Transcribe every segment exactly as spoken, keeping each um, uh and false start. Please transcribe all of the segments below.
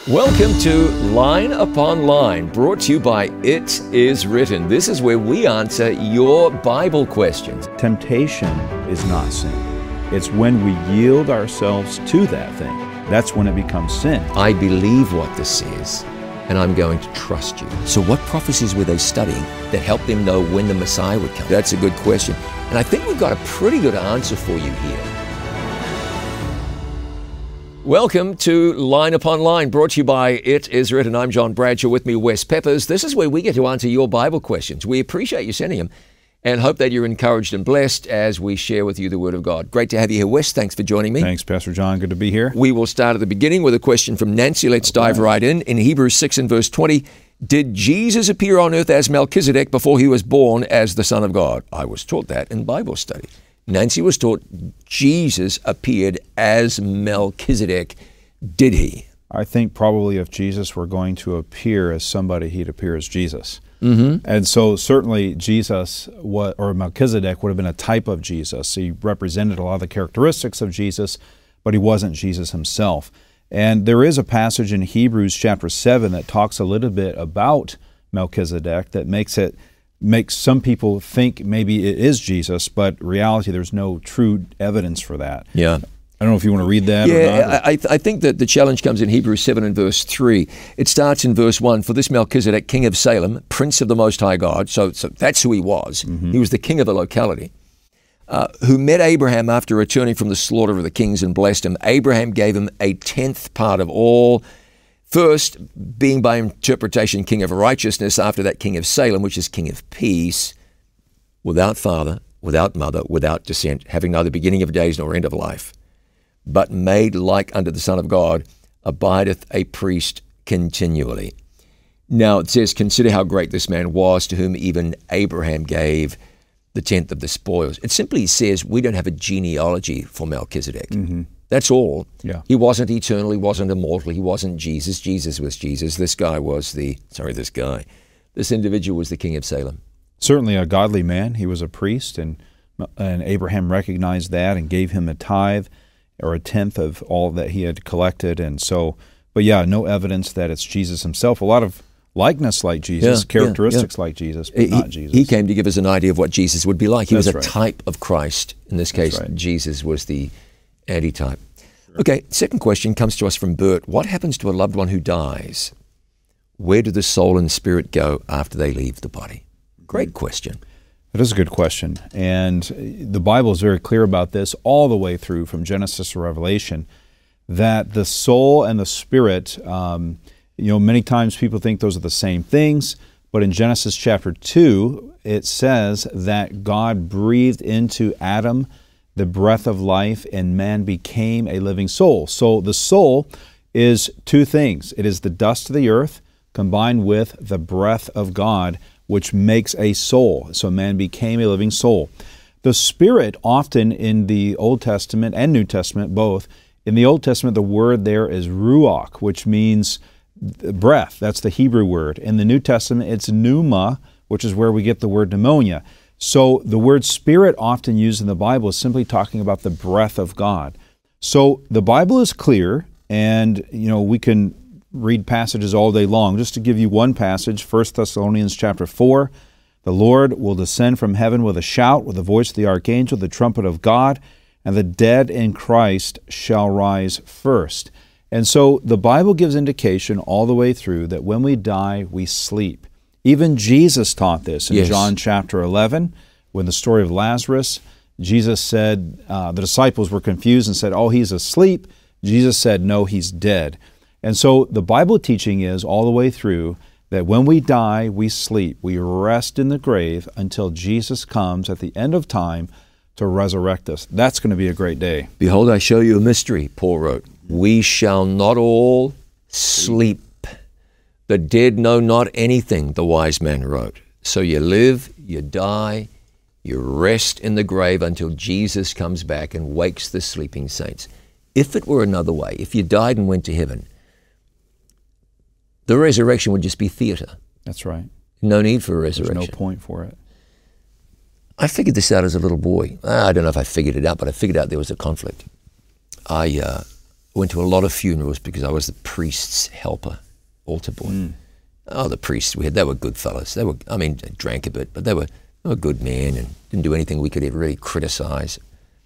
Welcome to Line Upon Line, brought to you by It Is Written. This is where we answer your Bible questions. Temptation is not sin. It's when we yield ourselves to that thing. That's when it becomes sin. I believe what this says, and I'm going to trust you. So what prophecies were they studying that helped them know when the Messiah would come? That's a good question. And I think we've got a pretty good answer for you here. Welcome to Line Upon Line, brought to you by It Is Written. I'm John Bradshaw, with me Wes Peppers. This is where we get to answer your Bible questions. We appreciate you sending them and hope that you're encouraged and blessed as we share with you the Word of God. Great to have you here, Wes. Thanks for joining me. Thanks, Pastor John. Good to be here. We will start at the beginning with a question from Nancy. Let's okay. dive right in. In Hebrews six and verse twenty, did Jesus appear on earth as Melchizedek before he was born as the Son of God? I was taught that in Bible study. Nancy was taught Jesus appeared as Melchizedek. Did he? I think probably if Jesus were going to appear as somebody, he'd appear as Jesus. Mm-hmm. And so certainly Jesus, what, or Melchizedek, would have been a type of Jesus. He represented a lot of the characteristics of Jesus, but he wasn't Jesus himself. And there is a passage in Hebrews chapter seven that talks a little bit about Melchizedek that makes it makes some people think maybe it is Jesus, but in reality there's no true evidence for that. Yeah. I don't know if you want to read that yeah, or not. Yeah, I, I think that the challenge comes in Hebrews seven and verse three. It starts in verse one, for this Melchizedek, king of Salem, prince of the Most High God, so, so that's who he was. Mm-hmm. He was the king of a locality, uh, who met Abraham after returning from the slaughter of the kings and blessed him. Abraham gave him a tenth part of all, first being by interpretation king of righteousness, after that king of Salem, which is king of peace, without father, without mother, without descent, having neither beginning of days nor end of life, but made like unto the Son of God, abideth a priest continually. Now it says, consider how great this man was, to whom even Abraham gave the tenth of the spoils. It simply says we don't have a genealogy for Melchizedek. Mm-hmm. That's all. Yeah. He wasn't eternal, he wasn't immortal, he wasn't Jesus. Jesus was Jesus. This guy was the, sorry, this guy, this individual was the king of Salem. Certainly a godly man. He was a priest, and and Abraham recognized that and gave him a tithe, or a tenth of all that he had collected. And so, but yeah, no evidence that it's Jesus himself. A lot of likeness like Jesus, yeah, characteristics yeah, yeah. like Jesus, but he, not Jesus. He came to give us an idea of what Jesus would be like. He That's was a right. type of Christ. In this case, right. Jesus was the antitype. Sure. Okay, second question comes to us from Bert. What happens to a loved one who dies? Where do the soul and spirit go after they leave the body? Great question. That is a good question. And the Bible is very clear about this all the way through from Genesis to Revelation, that the soul and the spirit, um, you know, many times people think those are the same things, but in Genesis chapter two, it says that God breathed into Adam the breath of life, and man became a living soul. So the soul is two things. It is the dust of the earth combined with the breath of God, which makes a soul. So man became a living soul. The spirit, often in the Old Testament and New Testament, both, in the Old Testament, the word there is ruach, which means breath. That's the Hebrew word. In the New Testament, it's pneuma, which is where we get the word pneumonia. So the word spirit, often used in the Bible, is simply talking about the breath of God. So the Bible is clear, and you know we can read passages all day long. Just to give you one passage, First Thessalonians chapter four, the Lord will descend from heaven with a shout, with the voice of the archangel, the trumpet of God, and the dead in Christ shall rise first. And so the Bible gives indication all the way through that when we die, we sleep. Even Jesus taught this in yes. John chapter eleven, when the story of Lazarus, Jesus said, uh, the disciples were confused and said, oh, he's asleep. Jesus said, no, he's dead. And so the Bible teaching is all the way through that when we die, we sleep. We rest in the grave until Jesus comes at the end of time to resurrect us. That's going to be a great day. Behold, I show you a mystery, Paul wrote. We shall not all sleep. The dead know not anything, the wise man wrote. So you live, you die, you rest in the grave until Jesus comes back and wakes the sleeping saints. If it were another way, if you died and went to heaven, the resurrection would just be theater. That's right. No need for a resurrection. There's no point for it. I figured this out as a little boy. I don't know if I figured it out, but I figured out there was a conflict. I uh, I went to a lot of funerals because I was the priest's helper, altar boy. Mm. Oh, the priests, we had, they were good fellas. They were, I mean, they drank a bit, but they were, they were good men and didn't do anything we could ever really criticize.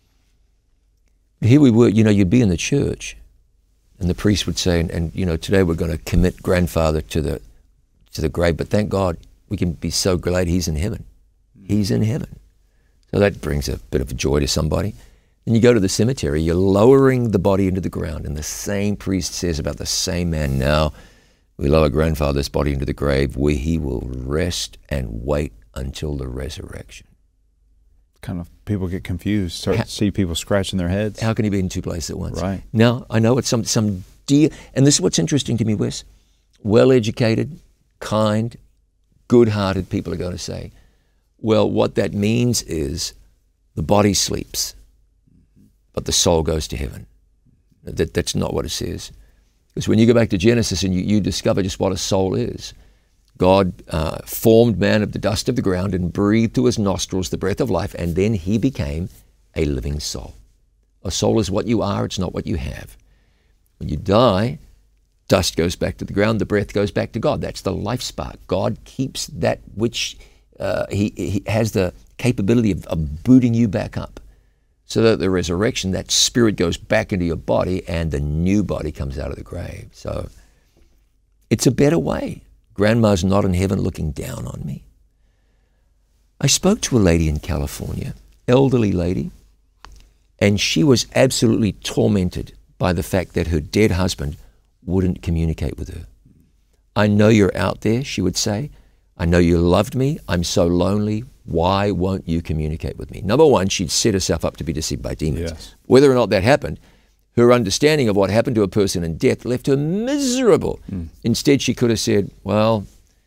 Here we were, you know, you'd be in the church and the priest would say, and, and you know, today we're going to commit grandfather to the to the grave, but thank God we can be so glad he's in heaven. He's in heaven. So that brings a bit of joy to somebody. And you go to the cemetery, you're lowering the body into the ground, and the same priest says about the same man, now we lower grandfather's body into the grave where he will rest and wait until the resurrection. Kind of people get confused, start how, to see people scratching their heads. How can he be in two places at once? Right. Now, I know it's some, some dear, and this is what's interesting to me, Wes, well-educated, kind, good-hearted people are going to say, well, what that means is the body sleeps, but the soul goes to heaven. That, that's not what it says. Because when you go back to Genesis and you, you discover just what a soul is, God uh, formed man of the dust of the ground and breathed to his nostrils the breath of life, and then he became a living soul. A soul is what you are, it's not what you have. When you die, dust goes back to the ground, the breath goes back to God. That's the life spark. God keeps that which uh, he, he has the capability of, of booting you back up. So that at the resurrection, that spirit goes back into your body and the new body comes out of the grave. So it's a better way. Grandma's not in heaven looking down on me. I spoke to a lady in California, elderly lady, and she was absolutely tormented by the fact that her dead husband wouldn't communicate with her. I know you're out there, she would say. I know you loved me. I'm so lonely. Why won't you communicate with me? Number one, she'd set herself up to be deceived by demons. Yes. Whether or not that happened, her understanding of what happened to a person in death left her miserable. Mm. Instead, she could have said, well,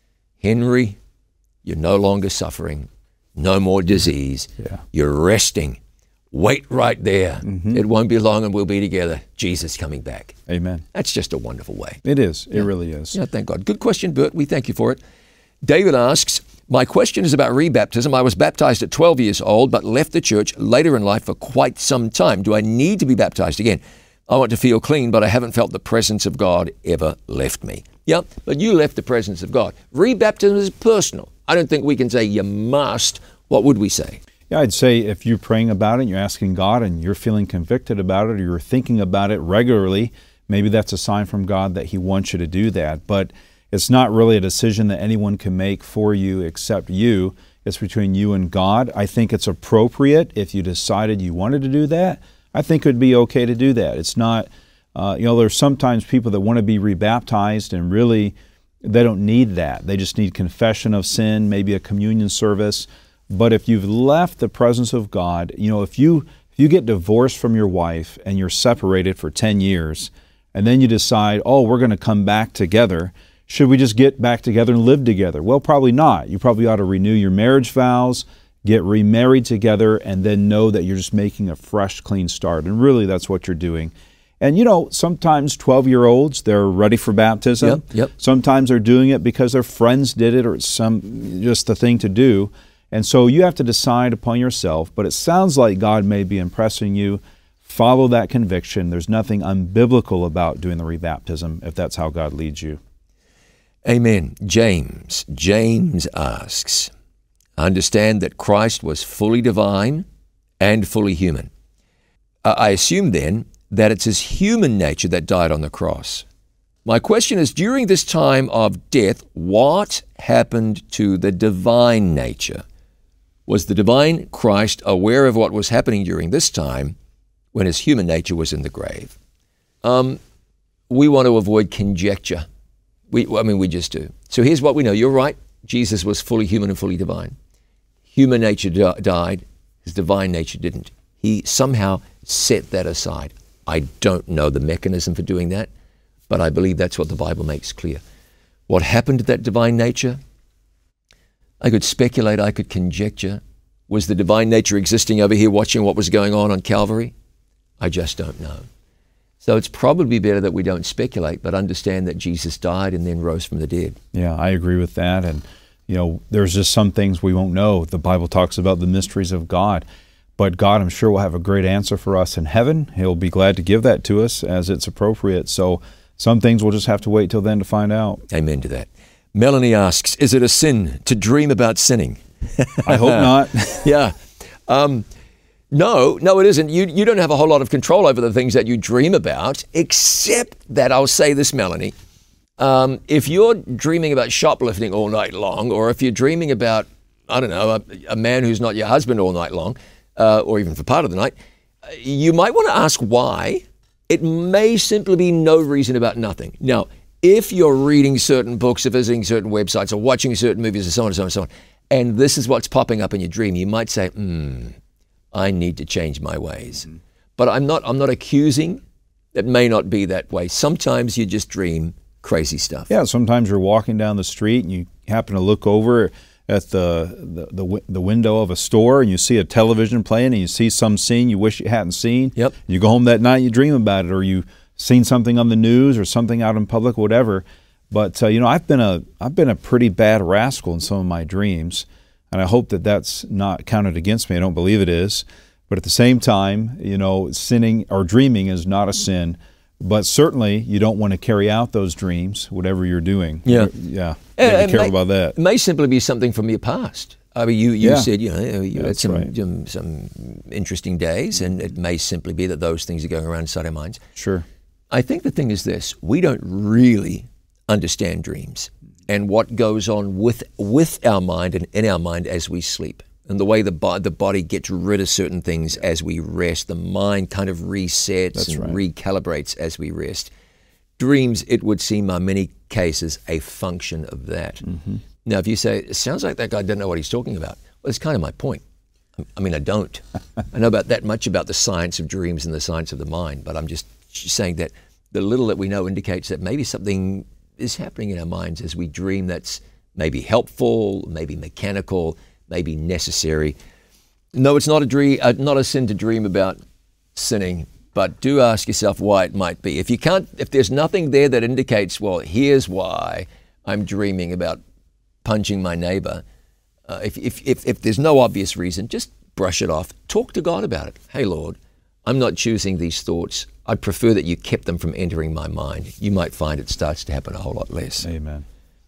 Henry, you're no longer suffering. No more disease. Yeah. You're resting. Wait right there. Mm-hmm. It won't be long and we'll be together. Jesus coming back. Amen. That's just a wonderful way. It is. It yeah. really is. Yeah, thank God. Good question, Bert. We thank you for it. David asks, my question is about rebaptism. I was baptized at twelve years old, but left the church later in life for quite some time. Do I need to be baptized again? I want to feel clean, but I haven't felt the presence of God ever left me. Yeah, but you left the presence of God. Rebaptism is personal. I don't think we can say you must. What would we say? Yeah, I'd say if you're praying about it, you're asking God, and you're feeling convicted about it, or you're thinking about it regularly, maybe that's a sign from God that He wants you to do that. But it's not really a decision that anyone can make for you except you. It's between you and God. I think it's appropriate if you decided you wanted to do that. I think it would be okay to do that. It's not, uh, you know, there's sometimes people that want to be rebaptized and really they don't need that. They just need confession of sin, maybe a communion service. But if you've left the presence of God, you know, if you if you get divorced from your wife and you're separated for ten years, and then you decide, oh, we're going to come back together, should we just get back together and live together? Well, probably not. You probably ought to renew your marriage vows, get remarried together, and then know that you're just making a fresh, clean start. And really, that's what you're doing. And, you know, sometimes twelve-year-olds, they're ready for baptism. Yep, yep. Sometimes they're doing it because their friends did it or it's some just the thing to do. And so you have to decide upon yourself. But it sounds like God may be impressing you. Follow that conviction. There's nothing unbiblical about doing the rebaptism if that's how God leads you. Amen. James. James asks, understand that Christ was fully divine and fully human. Uh, I assume then that it's his human nature that died on the cross. My question is, during this time of death, what happened to the divine nature? Was the divine Christ aware of what was happening during this time when his human nature was in the grave? Um, we want to avoid conjecture. We, I mean, we just do. So here's what we know. You're right. Jesus was fully human and fully divine. Human nature di- died. His divine nature didn't. He somehow set that aside. I don't know the mechanism for doing that, but I believe that's what the Bible makes clear. What happened to that divine nature? I could speculate, I could conjecture. Was the divine nature existing over here watching what was going on on Calvary? I just don't know. So it's probably better that we don't speculate, but understand that Jesus died and then rose from the dead. Yeah, I agree with that. And, you know, there's just some things we won't know. The Bible talks about the mysteries of God. But God, I'm sure, will have a great answer for us in heaven. He'll be glad to give that to us as it's appropriate. So some things we'll just have to wait till then to find out. Amen to that. Melanie asks, is it a sin to dream about sinning? I hope not. Yeah. Um, no, no, it isn't. You, you don't have a whole lot of control over the things that you dream about, except that I'll say this, Melanie. Um, if you're dreaming about shoplifting all night long, or if you're dreaming about, I don't know, a, a man who's not your husband all night long, uh, or even for part of the night, you might want to ask why. It may simply be no reason about nothing. Now, if you're reading certain books or visiting certain websites or watching certain movies and so on and so on and so on, and this is what's popping up in your dream, you might say, hmm, I need to change my ways. Mm-hmm. But I'm not, I'm not accusing. It may not be that way. Sometimes you just dream crazy stuff. Yeah, sometimes you're walking down the street and you happen to look over at the, the the the window of a store and you see a television playing and you see some scene you wish you hadn't seen. Yep. You go home that night and you dream about it, or you seen something on the news or something out in public, whatever. But uh, you know, I've been a I've been a pretty bad rascal in some of my dreams, and I hope that that's not counted against me. I don't believe it is. But at the same time, you know, sinning or dreaming is not a sin. But certainly, you don't want to carry out those dreams, whatever you're doing. Yeah, yeah. You have to be careful about that. It may simply be something from your past. I mean, you, you yeah. said, you know, you yeah, had some, right. some some interesting days, and it may simply be that those things are going around inside our minds. Sure. I think the thing is this: we don't really understand dreams and what goes on with with our mind and in our mind as we sleep. And the way the, bo- the body gets rid of certain things as we rest, the mind kind of resets That's and right. recalibrates as we rest. Dreams, it would seem, are many cases a function of that. Mm-hmm. Now, if you say, it sounds like that guy doesn't know what he's talking about, well, that's kind of my point. I mean, I don't. I know about that much about the science of dreams and the science of the mind, but I'm just saying that the little that we know indicates that maybe something is happening in our minds as we dream that's maybe helpful, maybe mechanical, maybe necessary. No, it's not a dream, uh, not a sin to dream about sinning, but do ask yourself why it might be. If you can't, if there's nothing there that indicates, well, here's why I'm dreaming about punching my neighbor. Uh, if, if if if there's no obvious reason, just brush it off. Talk to God about it. Hey, Lord, I'm not choosing these thoughts. I'd prefer that you kept them from entering my mind. You might find it starts to happen a whole lot less. Amen.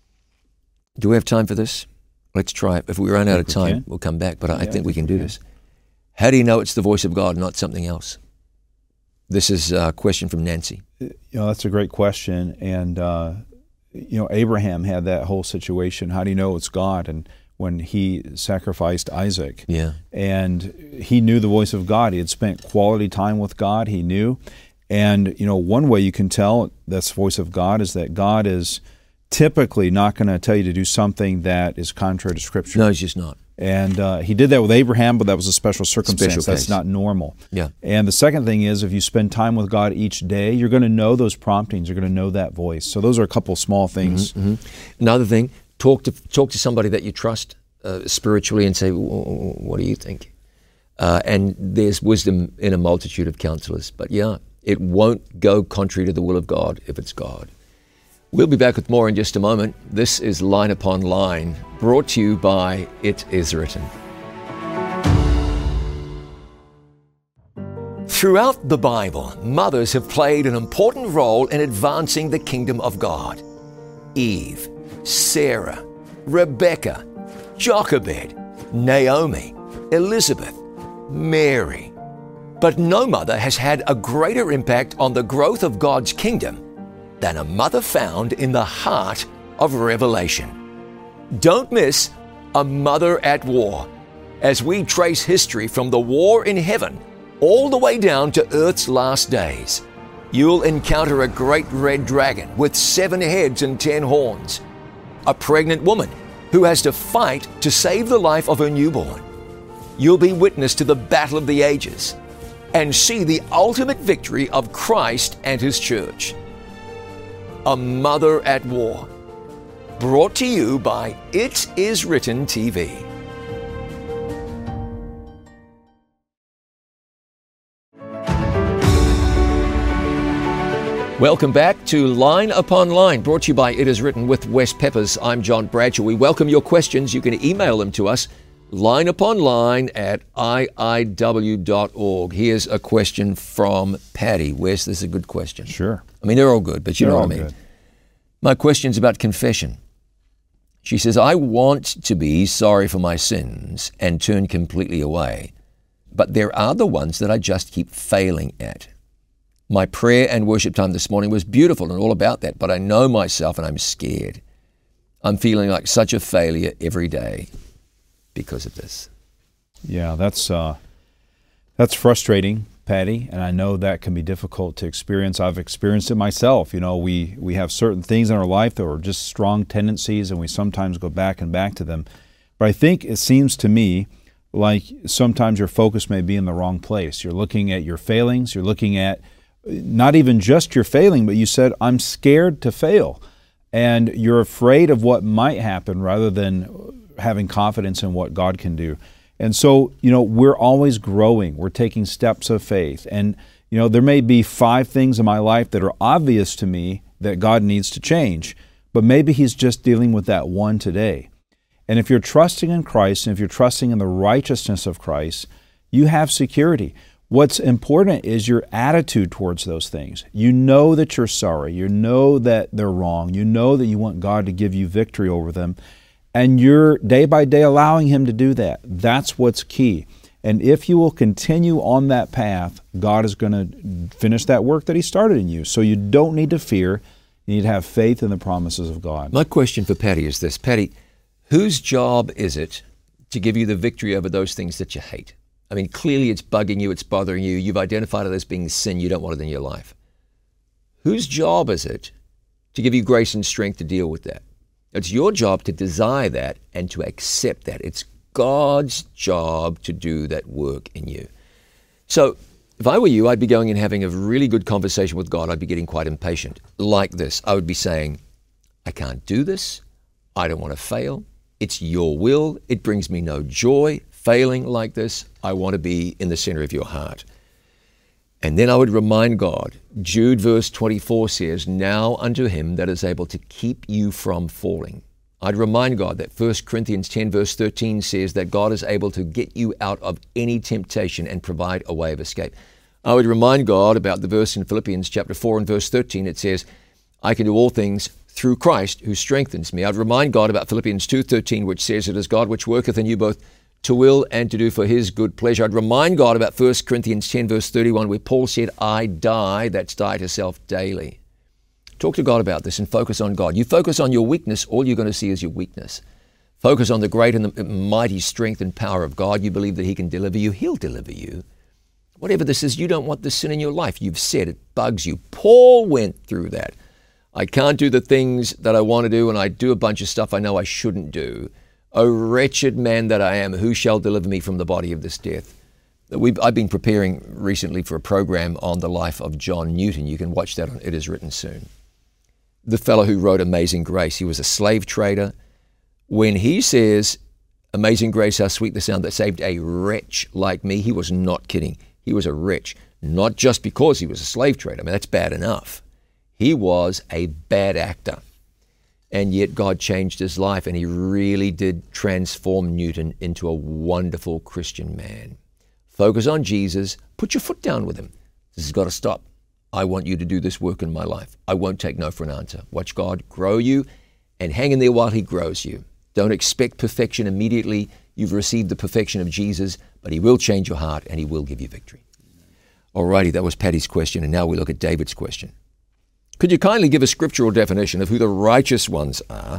Do we have time for this? Let's try it. If we run out of time, we we'll come back, but I, yeah, I think we can do can. this. How do you know it's the voice of God, not something else? This is a question from Nancy. You know, that's a great question. And, uh, you know, Abraham had that whole situation. How do you know it's God? And when he sacrificed Isaac. Yeah. And he knew the voice of God. He had spent quality time with God. He knew. And, you know, one way you can tell that's the voice of God is that God is typically not going to tell you to do something that is contrary to Scripture. No, he's just not. And uh, he did that with Abraham, but that was a special circumstance. Special That's case. not normal. Yeah. And the second thing is, if you spend time with God each day, you're going to know those promptings. You're going to know that voice. So those are a couple small things. Mm-hmm, mm-hmm. Another thing, talk to talk to somebody that you trust uh, spiritually and say, what do you think? Uh, and there's wisdom in a multitude of counselors. But yeah, it won't go contrary to the will of God if it's God. We'll be back with more in just a moment. This is Line Upon Line, brought to you by It Is Written. Throughout the Bible, mothers have played an important role in advancing the kingdom of God. Eve, Sarah, Rebecca, Jochebed, Naomi, Elizabeth, Mary. But no mother has had a greater impact on the growth of God's kingdom than a mother found in the heart of Revelation. Don't miss A Mother at War as we trace history from the war in heaven all the way down to Earth's last days. You'll encounter a great red dragon with seven heads and ten horns, a pregnant woman who has to fight to save the life of her newborn. You'll be witness to the battle of the ages and see the ultimate victory of Christ and His church. A Mother at War, brought to you by It Is Written T V. Welcome back to Line Upon Line, brought to you by It Is Written with Wes Peppers. I'm John Bradshaw. We welcome your questions. You can email them to us line upon line at I I W dot org. Here's a question from Patty. Wes, this is a good question. Sure. I mean, they're all good, but you They're know all what I mean. good. My question's about confession. She says, I want to be sorry for my sins and turn completely away, but there are the ones that I just keep failing at. My prayer and worship time this morning was beautiful and all about that, but I know myself and I'm scared. I'm feeling like such a failure every day because of this. Yeah, that's uh, that's frustrating, Patty, and I know that can be difficult to experience. I've experienced it myself. You know, we, we have certain things in our life that are just strong tendencies, and we sometimes go back and back to them. But I think it seems to me like sometimes your focus may be in the wrong place. You're looking at your failings. You're looking at not even just your failing, but you said, I'm scared to fail. And you're afraid of what might happen rather than having confidence in what God can do. And so, you know, we're always growing. We're taking steps of faith. And, you know, there may be five things in my life that are obvious to me that God needs to change, but maybe He's just dealing with that one today. And if you're trusting in Christ, and if you're trusting in the righteousness of Christ, you have security. What's important is your attitude towards those things. You know that you're sorry. You know that they're wrong. You know that you want God to give you victory over them. And you're day by day allowing Him to do that. That's what's key. And if you will continue on that path, God is going to finish that work that He started in you. So you don't need to fear. You need to have faith in the promises of God. My question for Patty is this. Patty, whose job is it to give you the victory over those things that you hate? I mean, clearly it's bugging you, it's bothering you. You've identified it as being sin. You don't want it in your life. Whose job is it to give you grace and strength to deal with that? It's your job to desire that and to accept that. It's God's job to do that work in you. So if I were you, I'd be going and having a really good conversation with God. I'd be getting quite impatient. Like this, I would be saying, I can't do this. I don't want to fail. It's your will. It brings me no joy. Failing like this, I want to be in the center of your heart. And then I would remind God, Jude verse twenty-four says, now unto Him that is able to keep you from falling. I'd remind God that First Corinthians ten verse thirteen says that God is able to get you out of any temptation and provide a way of escape. I would remind God about the verse in Philippians chapter four and verse thirteen. It says, I can do all things through Christ who strengthens me. I'd remind God about Philippians two thirteen, which says, it is God which worketh in you both to will and to do for His good pleasure. I'd remind God about First Corinthians ten verse thirty-one, where Paul said, I die, that's die to self daily. Talk to God about this and focus on God. You focus on your weakness, all you're going to see is your weakness. Focus on the great and the mighty strength and power of God. You believe that He can deliver you, He'll deliver you. Whatever this is, you don't want this sin in your life. You've said it bugs you. Paul went through that. I can't do the things that I want to do, and I do a bunch of stuff I know I shouldn't do. O wretched man that I am, who shall deliver me from the body of this death? We've, I've been preparing recently for a program on the life of John Newton. You can watch that on It Is Written Soon. The fellow who wrote Amazing Grace, he was a slave trader. When he says, Amazing Grace, how sweet the sound that saved a wretch like me, he was not kidding. He was a wretch, not just because he was a slave trader. I mean, that's bad enough. He was a bad actor. And yet God changed his life, and He really did transform Newton into a wonderful Christian man. Focus on Jesus. Put your foot down with Him. This has got to stop. I want you to do this work in my life. I won't take no for an answer. Watch God grow you and hang in there while He grows you. Don't expect perfection immediately. You've received the perfection of Jesus, but He will change your heart and He will give you victory. All righty, that was Patty's question, and now we look at David's question. Could you kindly give a scriptural definition of who the righteous ones are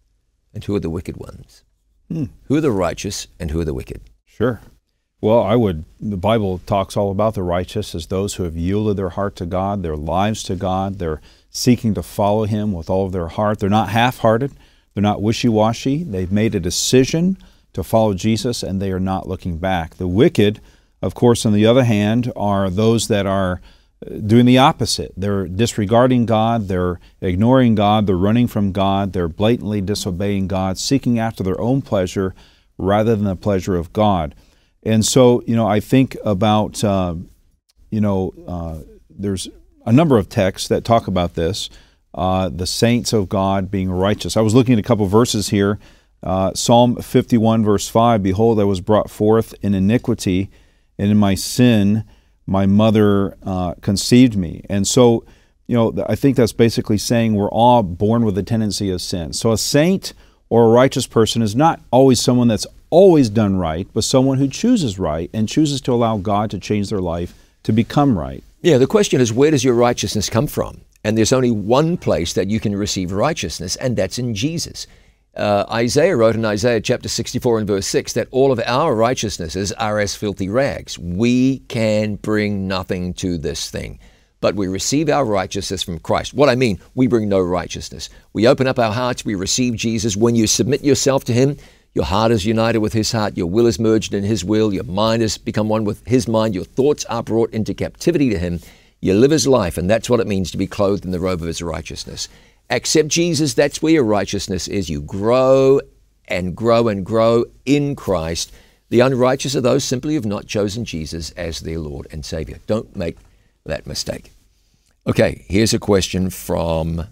and who are the wicked ones? Hmm. Who are the righteous and who are the wicked? Sure. Well, I would, the Bible talks all about the righteous as those who have yielded their heart to God, their lives to God. They're seeking to follow Him with all of their heart. They're not half-hearted. They're not wishy-washy. They've made a decision to follow Jesus, and they are not looking back. The wicked, of course, on the other hand, are those that are doing the opposite. They're disregarding God, they're ignoring God, they're running from God, they're blatantly disobeying God, seeking after their own pleasure rather than the pleasure of God. And so, you know, I think about, uh, you know, uh, there's a number of texts that talk about this, uh, the saints of God being righteous. I was looking at a couple verses here Uh, Psalm fifty-one, verse five, behold, I was brought forth in iniquity, and in my sin my mother uh, conceived me. And so, you know, I think that's basically saying we're all born with a tendency of sin. So a saint or a righteous person is not always someone that's always done right, but someone who chooses right and chooses to allow God to change their life to become right. Yeah, the question is, where does your righteousness come from? And there's only one place that you can receive righteousness, and that's in Jesus. Uh, Isaiah wrote in Isaiah chapter sixty-four and verse six that all of our righteousnesses are as filthy rags. We can bring nothing to this thing, but we receive our righteousness from Christ. What I mean, we bring no righteousness. We open up our hearts, we receive Jesus. When you submit yourself to Him, your heart is united with His heart, your will is merged in His will, your mind has become one with His mind, your thoughts are brought into captivity to Him. You live His life, and that's what it means to be clothed in the robe of His righteousness. Accept Jesus, that's where your righteousness is. You grow and grow and grow in Christ. The unrighteous are those simply who have not chosen Jesus as their Lord and Savior. Don't make that mistake. Okay, here's a question from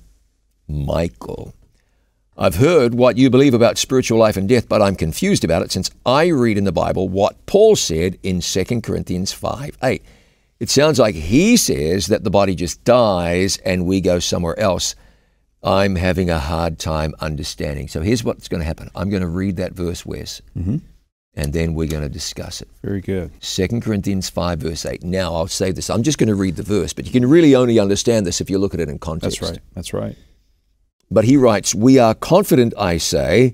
Michael. I've heard what you believe about spiritual life and death, but I'm confused about it since I read in the Bible what Paul said in Second Corinthians five eight. It sounds like he says that the body just dies and we go somewhere else. I'm having a hard time understanding. So here's what's going to happen. I'm going to read that verse, Wes, mm-hmm. and then we're going to discuss it. Very good. Second Corinthians five, verse eight. Now, I'll say this. I'm just going to read the verse, but you can really only understand this if you look at it in context. That's right. That's right. But he writes, we are confident, I say,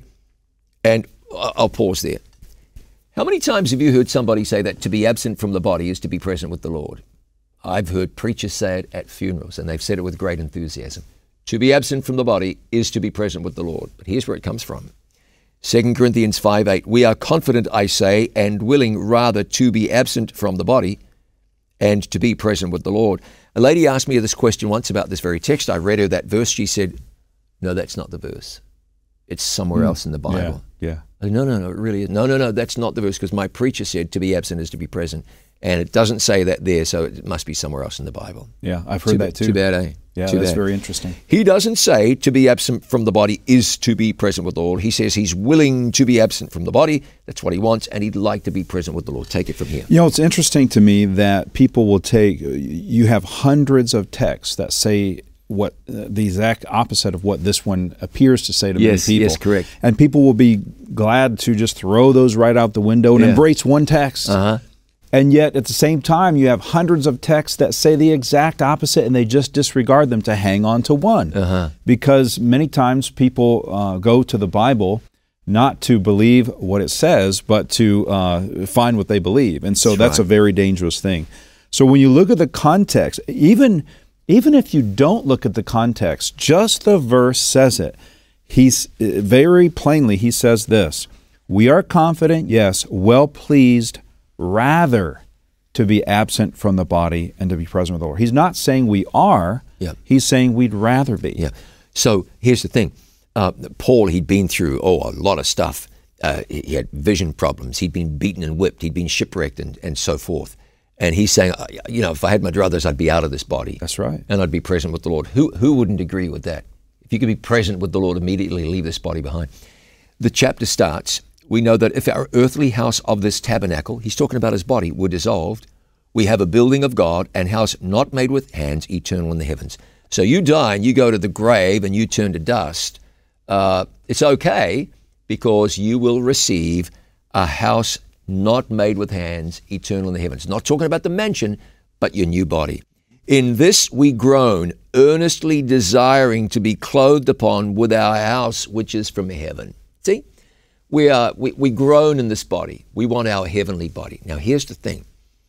and I'll pause there. How many times have you heard somebody say that to be absent from the body is to be present with the Lord? I've heard preachers say it at funerals, and they've said it with great enthusiasm. To be absent from the body is to be present with the Lord. But here's where it comes from. Second Corinthians five eight, we are confident, I say, and willing rather to be absent from the body and to be present with the Lord. A lady asked me this question once about this very text. I read her that verse. She said, no, that's not the verse. It's somewhere mm. else in the Bible. Yeah, yeah. I said, no, no, no, it really is. No, no, no, that's not the verse because my preacher said to be absent is to be present. And it doesn't say that there, so it must be somewhere else in the Bible. Yeah, I've heard too, that too. Too bad, eh? Yeah, too that's bad. very interesting. He doesn't say to be absent from the body is to be present with the Lord. He says he's willing to be absent from the body. That's what he wants, and he'd like to be present with the Lord. Take it from here. You know, it's interesting to me that people will take, you have hundreds of texts that say what uh, the exact opposite of what this one appears to say to yes, many people. Yes, correct. And people will be glad to just throw those right out the window and yeah. embrace one text. Uh-huh. And yet, at the same time, you have hundreds of texts that say the exact opposite, and they just disregard them to hang on to one. Uh-huh. Because many times people uh, go to the Bible not to believe what it says, but to uh, find what they believe. And so that's, that's right. a very dangerous thing. So when you look at the context, even, even if you don't look at the context, just the verse says it. He's very plainly, he says this, we are confident, yes, well pleased, rather to be absent from the body and to be present with the Lord. He's not saying we are. Yeah. He's saying we'd rather be. Yeah. So here's the thing. Uh, Paul, he'd been through, oh, a lot of stuff. Uh, he had vision problems. He'd been beaten and whipped. He'd been shipwrecked and, and so forth. And he's saying, you know, if I had my druthers, I'd be out of this body. That's right. And I'd be present with the Lord. Who, who wouldn't agree with that? If you could be present with the Lord, immediately leave this body behind. The chapter starts, we know that if our earthly house of this tabernacle, he's talking about his body, were dissolved, we have a building of God, and house not made with hands, eternal in the heavens. So you die and you go to the grave and you turn to dust. Uh, it's okay because you will receive a house not made with hands, eternal in the heavens. Not talking about the mansion, but your new body. In this we groan, earnestly desiring to be clothed upon with our house which is from heaven. See? We are we, we groan in this body. We want our heavenly body. Now here's the thing.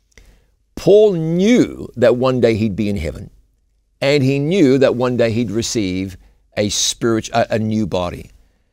Paul knew that one day he'd be in heaven, and he knew that one day he'd receive a spirit, a, a new body.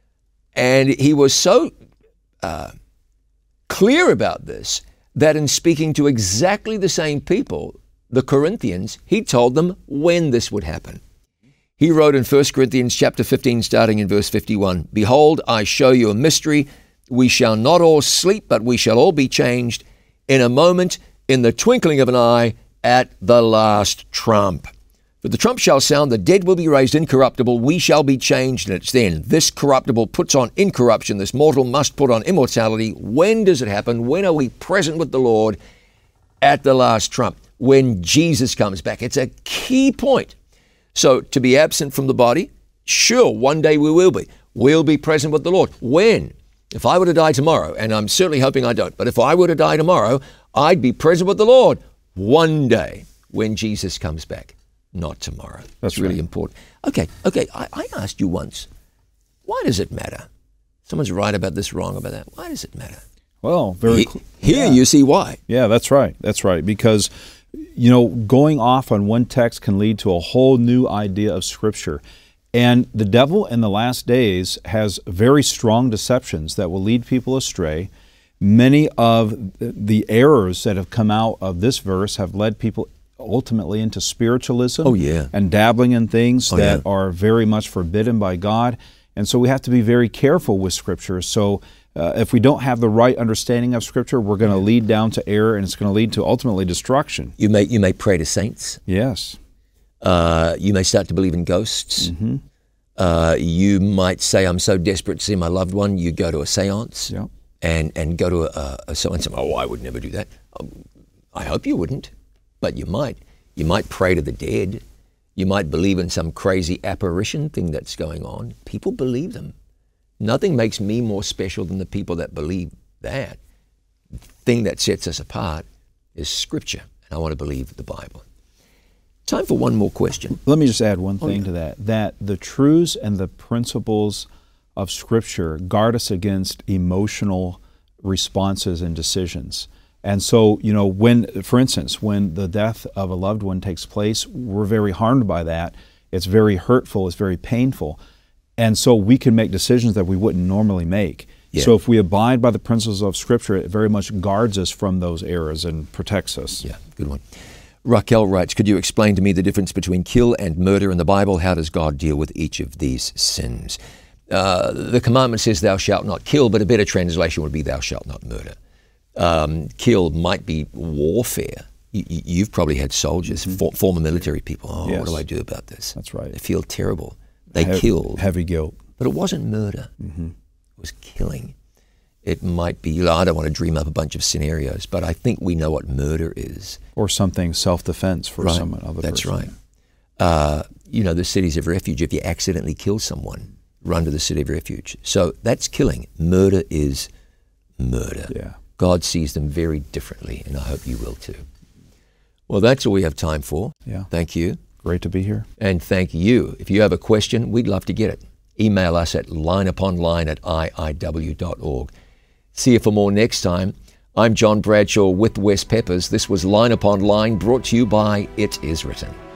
And he was so uh, clear about this that in speaking to exactly the same people, the Corinthians, he told them when this would happen. He wrote in First Corinthians chapter fifteen, starting in verse fifty-one, behold, I show you a mystery. We shall not all sleep, but we shall all be changed in a moment, in the twinkling of an eye, at the last trump. But the trump shall sound, the dead will be raised incorruptible, we shall be changed, and it's then this corruptible puts on incorruption, this mortal must put on immortality. When does it happen? When are we present with the Lord? At the last trump, when Jesus comes back. It's a key point. So to be absent from the body, sure, one day we will be. We'll be present with the Lord. When? If I were to die tomorrow, and I'm certainly hoping I don't, but if I were to die tomorrow, I'd be present with the Lord one day when Jesus comes back. Not tomorrow. That's really right. important. Okay, okay. I, I asked you once, why does it matter? Someone's right about this, wrong about that. Why does it matter? Well, very cl- here yeah. you see why. Yeah, that's right. That's right. Because, you know, going off on one text can lead to a whole new idea of Scripture. And the devil in the last days has very strong deceptions that will lead people astray. Many of the errors that have come out of this verse have led people ultimately into spiritualism oh, yeah. and dabbling in things oh, that yeah. are very much forbidden by God. And so we have to be very careful with Scripture. So uh, if we don't have the right understanding of Scripture, we're going to lead down to error, and it's going to lead to ultimately destruction. You may you may pray to saints. Yes. Uh, you may start to believe in ghosts. Mm-hmm. Uh, you might say, I'm so desperate to see my loved one. You go to a seance yep. and, and go to a, a seance. Oh, I would never do that. Um, I hope you wouldn't. But you might. You might pray to the dead. You might believe in some crazy apparition thing that's going on. People believe them. Nothing makes me more special than the people that believe that. The thing that sets us apart is Scripture. And I want to believe the Bible. Time for one more question. Let me just add one thing oh, yeah. to that. That the truths and the principles of Scripture guard us against emotional responses and decisions. And so, you know, when, for instance, when the death of a loved one takes place, we're very harmed by that. It's very hurtful. It's very painful. And so we can make decisions that we wouldn't normally make. Yeah. So if we abide by the principles of Scripture, it very much guards us from those errors and protects us. Yeah, good one. Raquel writes, could you explain to me the difference between kill and murder in the Bible? How does God deal with each of these sins? Uh, the commandment says, thou shalt not kill, but a better translation would be, thou shalt not murder. Um, kill might be warfare. You, you've probably had soldiers, mm-hmm. for, former military people. Oh, yes. What do I do about this? That's right. They feel terrible. They he- killed. Heavy guilt. But it wasn't murder. Mm-hmm. It was killing. It might be, I don't want to dream up a bunch of scenarios, but I think we know what murder is. Or something self-defense for right. some other That's person. right. Uh, you know, the cities of refuge, if you accidentally kill someone, run to the city of refuge. So that's killing. Murder is murder. Yeah. God sees them very differently, and I hope you will too. Well, that's all we have time for. Yeah. Thank you. Great to be here. And thank you. If you have a question, we'd love to get it. Email us at lineuponline at I I W dot org. See you for more next time. I'm John Bradshaw with Wes Peppers. This was Line Upon Line, brought to you by It Is Written.